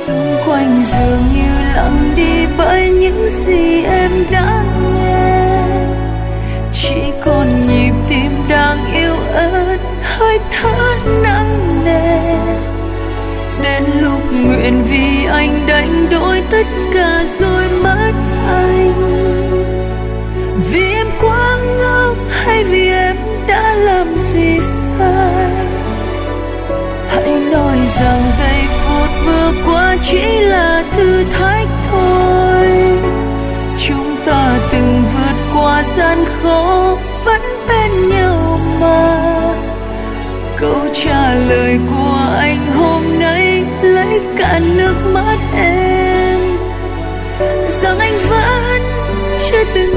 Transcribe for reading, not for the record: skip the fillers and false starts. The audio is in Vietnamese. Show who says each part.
Speaker 1: xung quanh dường như lặng đi bởi những gì em đã nghe, chỉ còn nhịp tim đang yếu ớt, hơi thở nặng nề. Đến lúc nguyện vì anh đánh đổi tất cả rồi mất anh, vì em quá ngốc hay vì em đã làm gì sai. Hãy nói rằng giây phút vừa qua chỉ là thử thách thôi, chúng ta từng vượt qua gian khó vẫn bên nhau mà. Câu trả lời của anh hôm nay lấy cạn nước mắt em, rằng anh vẫn chưa từng